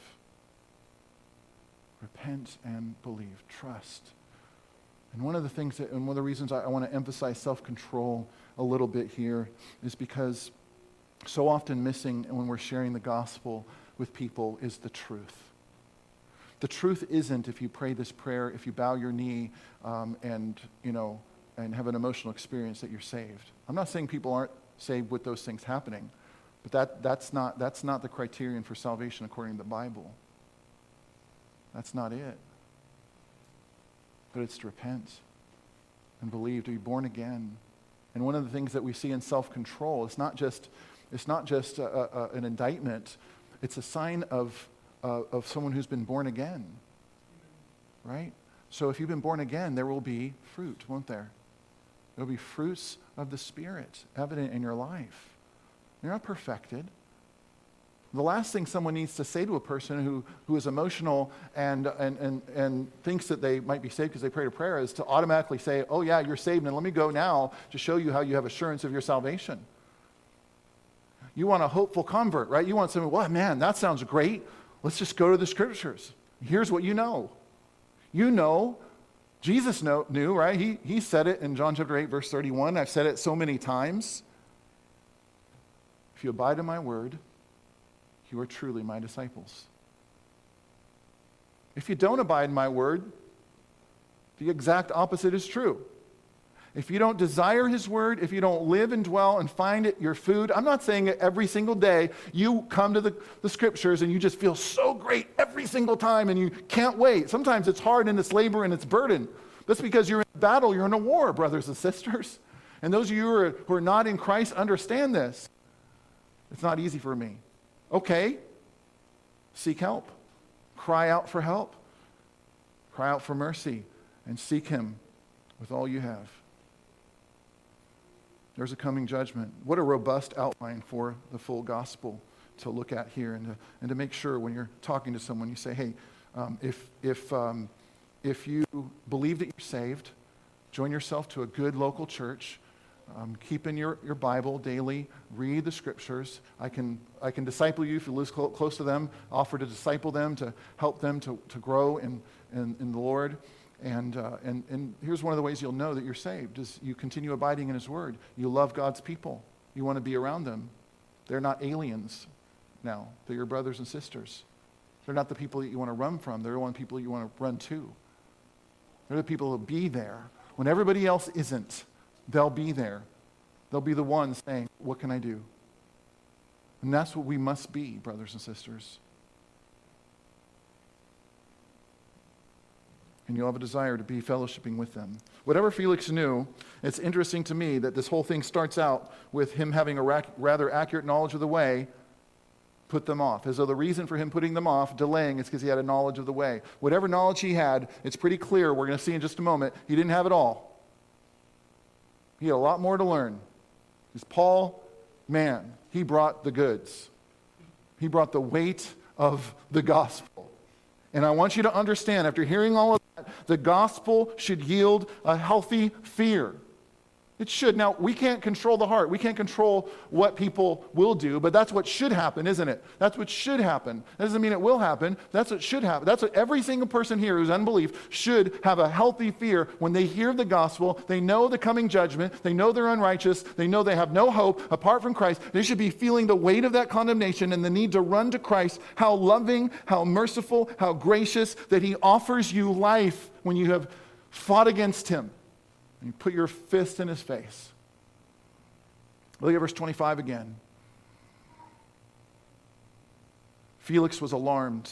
Repent and believe. Trust. And one of the things that, and one of the reasons I, I want to emphasize self-control a little bit here is because so often missing when we're sharing the gospel with people is the truth. The truth isn't if you pray this prayer, if you bow your knee um, and, you know, and have an emotional experience that you're saved. I'm not saying people aren't saved with those things happening, but that, that's not, that's not the criterion for salvation according to the Bible. That's not it. But it's to repent and believe, to be born again. And one of the things that we see in self-control, it's not just It's not just a, a, an indictment. It's a sign of, uh, of someone who's been born again, right? So if you've been born again, there will be fruit, won't there? There will be fruits of the Spirit evident in your life. You're not perfected. The last thing someone needs to say to a person who, who is emotional and, and, and, and thinks that they might be saved because they prayed a prayer is to automatically say, oh yeah, you're saved, and let me go now to show you how you have assurance of your salvation. You want a hopeful convert, right? You want someone, well, man, that sounds great. Let's just go to the Scriptures. Here's what you know. You know, Jesus know, knew, right? He, he said it in John chapter eight, verse thirty-one. I've said it so many times. If you abide in my word, you are truly my disciples. If you don't abide in my word, the exact opposite is true. If you don't desire his word, if you don't live and dwell and find it your food, I'm not saying it every single day you come to the, the scriptures and you just feel so great every single time and you can't wait. Sometimes it's hard and it's labor and it's burden. That's because you're in a battle, you're in a war, brothers and sisters. And those of you who are, who are not in Christ understand this. It's not easy for me. Okay, seek help. Cry out for help. Cry out for mercy and seek him with all you have. There's a coming judgment. What a robust outline for the full gospel to look at here and to, and to make sure when you're talking to someone, you say, hey, um, if, if, um, if you believe that you're saved, join yourself to a good local church. Um, keep in your, your Bible daily. Read the scriptures. I can I can disciple you if you live clo- close to them. Offer to disciple them, to help them to, to grow in, in, in the Lord. And, uh, and, and here's one of the ways you'll know that you're saved is you continue abiding in his word. You love God's people. You want to be around them. They're not aliens now. They're your brothers and sisters. They're not the people that you want to run from. They're the one people you want to run to. They're the people who will be there. When everybody else isn't, they'll be there. They'll be the ones saying, what can I do? And that's what we must be, brothers and sisters. And you'll have a desire to be fellowshipping with them. Whatever Felix knew, it's interesting to me that this whole thing starts out with him having a rather accurate knowledge of the way, put them off. As though the reason for him putting them off, delaying, is because he had a knowledge of the way. Whatever knowledge he had, it's pretty clear, we're going to see in just a moment, he didn't have it all. He had a lot more to learn. Because Paul, man, he brought the goods. He brought the weight of the gospel. And I want you to understand, after hearing all of that, the gospel should yield a healthy fear. It should. Now, we can't control the heart. We can't control what people will do, but that's what should happen, isn't it? That's what should happen. That doesn't mean it will happen. That's what should happen. That's what every single person here who's unbelief should have a healthy fear when they hear the gospel. They know the coming judgment. They know they're unrighteous. They know they have no hope apart from Christ. They should be feeling the weight of that condemnation and the need to run to Christ. How loving, how merciful, how gracious that he offers you life when you have fought against him. And you put your fist in his face. Look at verse twenty-five again. Felix was alarmed.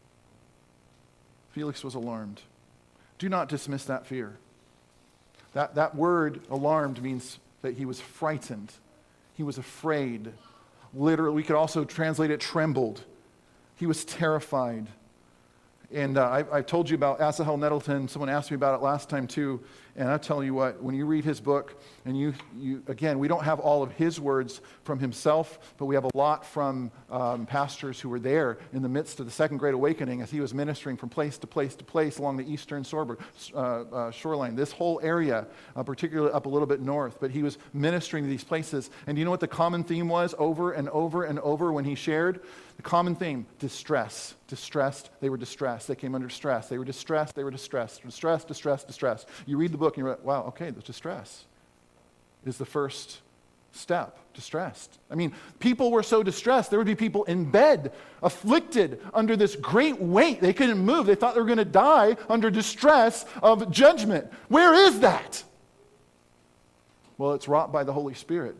Felix was alarmed. Do not dismiss that fear. That, that word, alarmed, means that he was frightened. He was afraid. Literally, we could also translate it trembled. He was terrified. And uh, I, I told you about Asahel Nettleton. Someone asked me about it last time too. And I'll tell you what, when you read his book, and you, you again, we don't have all of his words from himself, but we have a lot from um, pastors who were there in the midst of the Second Great Awakening as he was ministering from place to place to place along the eastern shore, uh, uh, shoreline. This whole area, uh, particularly up a little bit north, but he was ministering to these places. And do you know what the common theme was over and over and over when he shared? The common theme, distress. Distressed, they were distressed. They came under stress. They were distressed, they were distressed. Distressed, distressed, distressed. You read the book and you're like, wow, okay, the distress is the first step. Distressed. I mean, people were so distressed, there would be people in bed, afflicted under this great weight. They couldn't move. They thought they were going to die under distress of judgment. Where is that? Well, it's wrought by the Holy Spirit.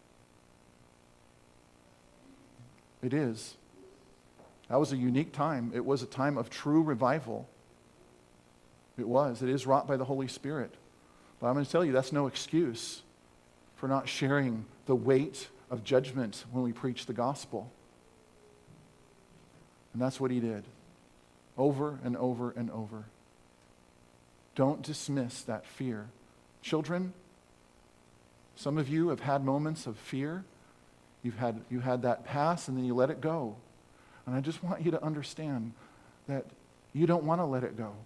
It is. That was a unique time. It was a time of true revival. It was. It is wrought by the Holy Spirit. But I'm going to tell you, that's no excuse for not sharing the weight of judgment when we preach the gospel. And that's what he did, over and over and over. Don't dismiss that fear. Children, some of you have had moments of fear. You've had, you had that pass and then you let it go. And I just want you to understand that you don't want to let it go.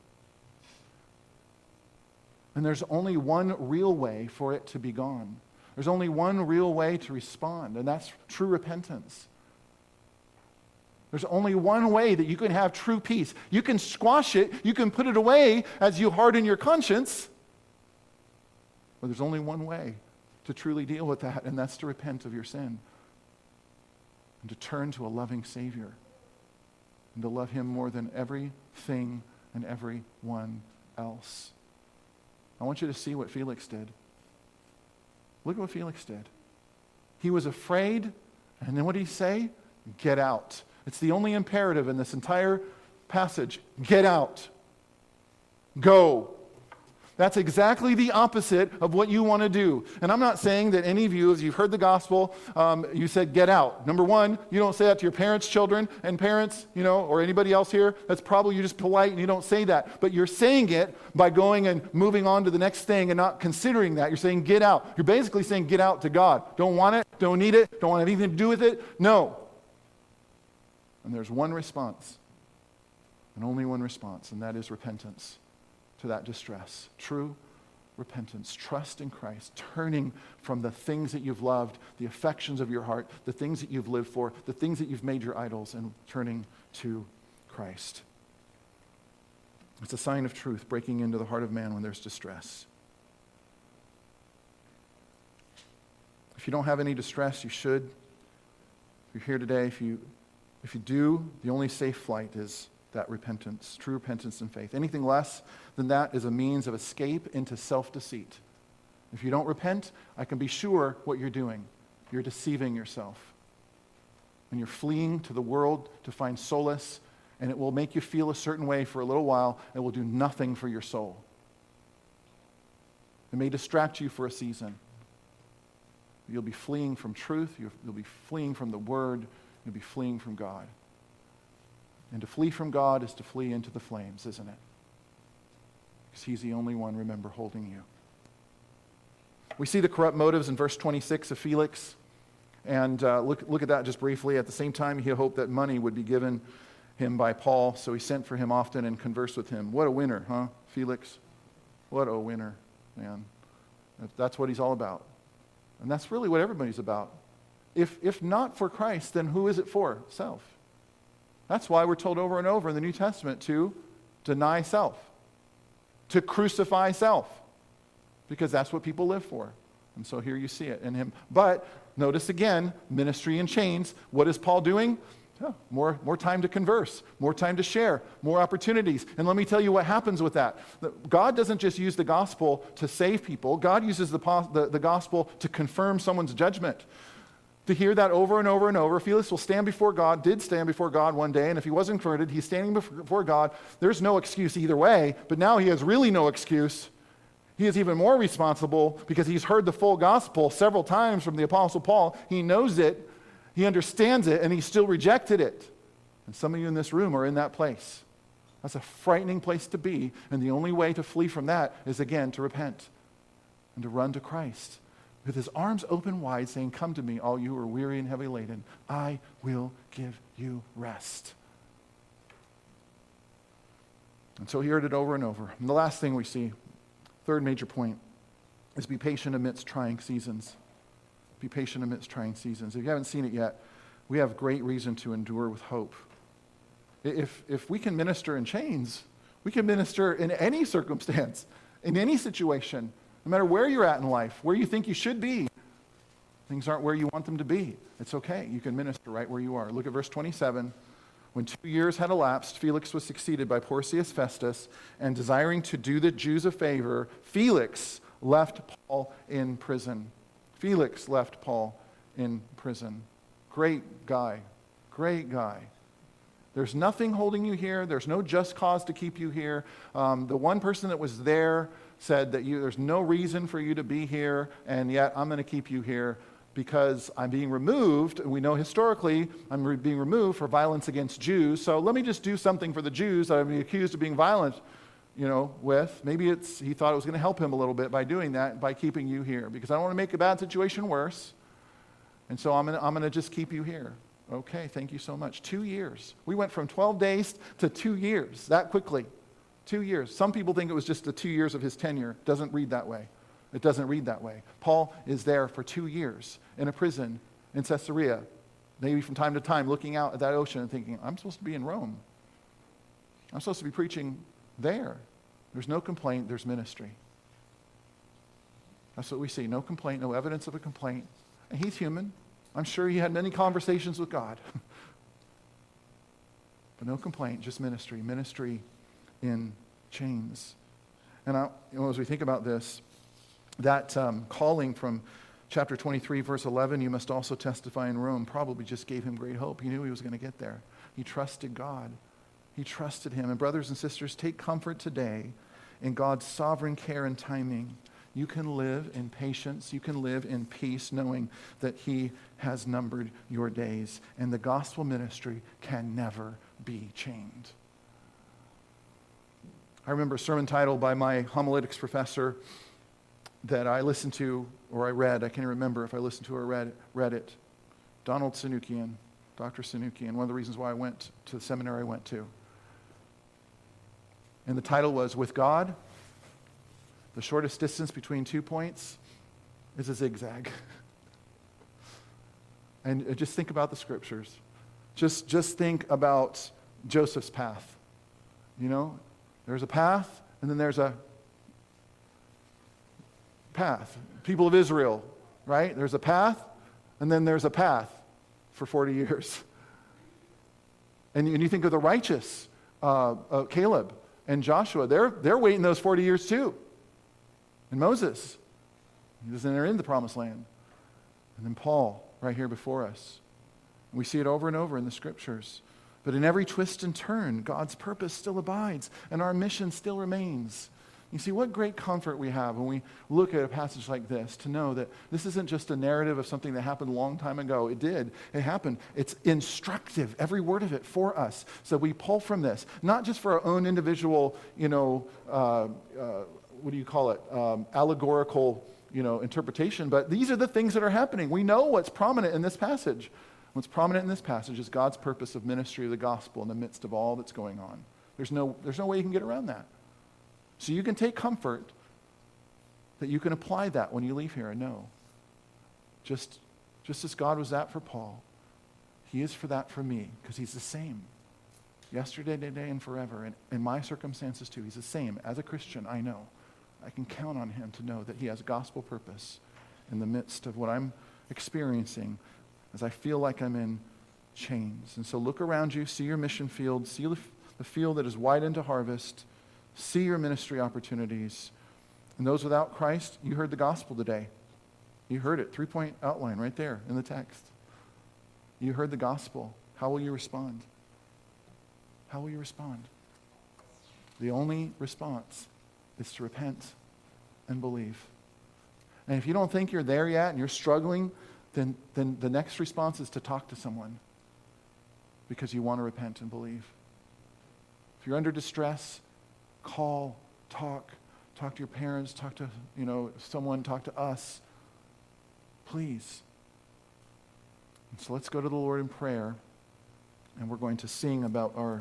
And there's only one real way for it to be gone. There's only one real way to respond, and that's true repentance. There's only one way that you can have true peace. You can squash it, you can put it away as you harden your conscience, but there's only one way to truly deal with that, and that's to repent of your sin and to turn to a loving Savior and to love him more than everything and everyone else. I want you to see what Felix did. Look at what Felix did. He was afraid, and then what did he say? Get out. It's the only imperative in this entire passage. Get out. Go. That's exactly the opposite of what you want to do. And I'm not saying that any of you, as you've heard the gospel, um, you said get out. Number one, you don't say that to your parents, children, and parents, you know, or anybody else here. That's probably you're just polite and you don't say that. But you're saying it by going and moving on to the next thing and not considering that. You're saying get out. You're basically saying get out to God. Don't want it, don't need it, don't want anything to do with it. No. And there's one response, and only one response, and that is repentance to that distress. True repentance, trust in Christ, turning from the things that you've loved, the affections of your heart, the things that you've lived for, the things that you've made your idols, and turning to Christ. It's a sign of truth breaking into the heart of man when there's distress. If you don't have any distress, you should. If you're here today, if you if you do, the only safe flight is that repentance, true repentance and faith. Anything less than that is a means of escape into self-deceit. If you don't repent, I can be sure what you're doing. You're deceiving yourself. And you're fleeing to the world to find solace, and it will make you feel a certain way for a little while. It will do nothing for your soul. It may distract you for a season. You'll be fleeing from truth. You'll be fleeing from the Word. You'll be fleeing from God. And to flee from God is to flee into the flames, isn't it? Because he's the only one, remember, holding you. We see the corrupt motives in verse twenty-six of Felix. And uh, look, look at that just briefly. At the same time, he hoped that money would be given him by Paul, so he sent for him often and conversed with him. What a winner, huh, Felix? What a winner, man. That's what he's all about. And that's really what everybody's about. If, if not for Christ, then who is it for? Self. That's why we're told over and over in the New Testament to deny self, to crucify self, because that's what people live for. And so here you see it in him. But notice again, ministry in chains. What is Paul doing? Oh, more, more time to converse, more time to share, more opportunities. And let me tell you what happens with that. God doesn't just use the gospel to save people. God uses the, the, the gospel to confirm someone's judgment. To hear that over and over and over, Felix will stand before God, did stand before God one day, and if he wasn't converted, he's standing before God. There's no excuse either way, but now he has really no excuse. He is even more responsible because he's heard the full gospel several times from the Apostle Paul. He knows it, he understands it, and he still rejected it. And some of you in this room are in that place. That's a frightening place to be, and the only way to flee from that is, again, to repent and to run to Christ, with his arms open wide, saying, come to me, all you who are weary and heavy laden. I will give you rest. And so he heard it over and over. And the last thing we see, third major point, is be patient amidst trying seasons. Be patient amidst trying seasons. If you haven't seen it yet, we have great reason to endure with hope. If, if we can minister in chains, we can minister in any circumstance, in any situation. No matter where you're at in life, where you think you should be, things aren't where you want them to be. It's okay. You can minister right where you are. Look at verse twenty-seven. When two years had elapsed, Felix was succeeded by Porcius Festus, and desiring to do the Jews a favor, Felix left Paul in prison. Felix left Paul in prison. Great guy. Great guy. There's nothing holding you here. There's no just cause to keep you here. Um, the one person that was there said that you, there's no reason for you to be here, and yet I'm going to keep you here. because I'm being removed, and we know historically I'm re- being removed for violence against Jews, so let me just do something for the Jews that I'm being accused of being violent, you know, with. Maybe it's he thought it was going to help him a little bit by doing that, by keeping you here, because I don't want to make a bad situation worse, and so I'm going to I'm going to just keep you here. Okay, thank you so much. Two years. We went from twelve days to two years that quickly. Two years. Some people think it was just the two years of his tenure. It doesn't read that way. It doesn't read that way. Paul is there for two years in a prison in Caesarea, maybe from time to time looking out at that ocean and thinking, I'm supposed to be in Rome. I'm supposed to be preaching there. There's no complaint, there's ministry. That's what we see. No complaint, no evidence of a complaint. And he's human. I'm sure he had many conversations with God. But no complaint, just ministry. Ministry in chains. And I, you know, as we think about this, that um, calling from chapter twenty-three, verse eleven, you must also testify in Rome, probably just gave him great hope. He knew he was going to get there. He trusted God. He trusted him. And brothers and sisters, take comfort today in God's sovereign care and timing. You can live in patience. You can live in peace, knowing that he has numbered your days. And the gospel ministry can never be chained. I remember a sermon title by my homiletics professor that I listened to, or I read, I can't remember if I listened to or read, read it. Donald Sanukian, Doctor Sanukian, one of the reasons why I went to the seminary I went to. And the title was, With God, the shortest distance between two points is a zigzag. And just think about the scriptures. Just, just think about Joseph's path. You know, there's a path, and then there's a path. People of Israel, right? There's a path, and then there's a path for forty years. And, and you think of the righteous, uh, uh, Caleb and Joshua, they're, they're waiting those forty years too. And Moses, he doesn't enter into the promised land. And then Paul, right here before us. We see it over and over in the scriptures. But in every twist and turn, God's purpose still abides, and our mission still remains. You see, what great comfort we have when we look at a passage like this, to know that this isn't just a narrative of something that happened a long time ago. It did. It happened. It's instructive, every word of it, for us. So we pull from this, not just for our own individual, you know, uh, uh, what do you call it, um, allegorical, you know, interpretation, but these are the things that are happening. We know what's prominent in this passage. What's prominent in this passage is God's purpose of ministry of the gospel in the midst of all that's going on. There's no, there's no way you can get around that. So you can take comfort that you can apply that when you leave here and know. Just, just as God was that for Paul, he is for that for me, because he's the same. Yesterday, today, and forever. And in my circumstances too, he's the same. As a Christian, I know. I can count on him to know that he has gospel purpose in the midst of what I'm experiencing as I feel like I'm in chains. And so look around you, see your mission field, see the field that is wide into harvest, see your ministry opportunities. And those without Christ, you heard the gospel today. You heard it, three-point outline right there in the text. You heard the gospel. How will you respond? How will you respond? The only response is to repent and believe. And if you don't think you're there yet and you're struggling, then, then the next response is to talk to someone, because you want to repent and believe. If you're under distress, call, talk, talk to your parents, talk to, you know, someone, talk to us. Please. And so let's go to the Lord in prayer, and we're going to sing about our,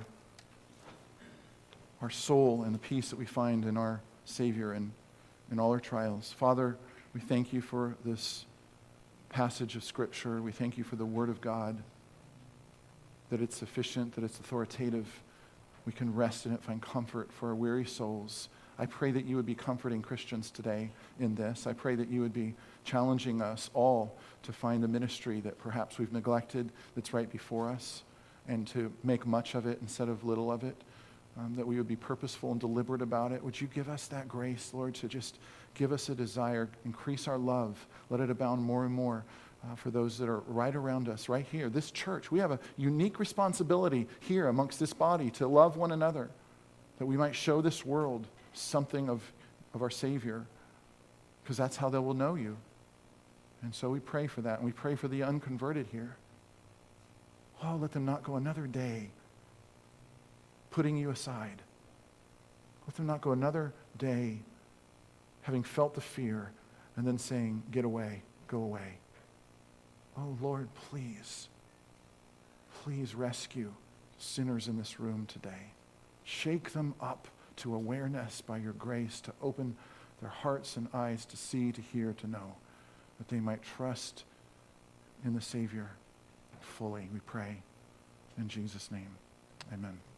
our soul and the peace that we find in our Savior and in all our trials. Father, we thank you for this passage of Scripture. We thank you for the Word of God, that it's sufficient, that it's authoritative. We can rest in it, find comfort for our weary souls. I pray that you would be comforting Christians today in this. I pray that you would be challenging us all to find the ministry that perhaps we've neglected that's right before us, and to make much of it instead of little of it, um, that we would be purposeful and deliberate about it. Would you give us that grace, Lord, to just give us a desire, increase our love, let it abound more and more uh, for those that are right around us, right here. This church, we have a unique responsibility here amongst this body to love one another, that we might show this world something of, of our Savior, because that's how they will know you. And so we pray for that, and we pray for the unconverted here. Oh, let them not go another day putting you aside. Let them not go another day having felt the fear and then saying, get away, go away. Oh, Lord, please, please rescue sinners in this room today. Shake them up to awareness by your grace, to open their hearts and eyes to see, to hear, to know, that they might trust in the Savior fully, we pray. In Jesus' name, amen.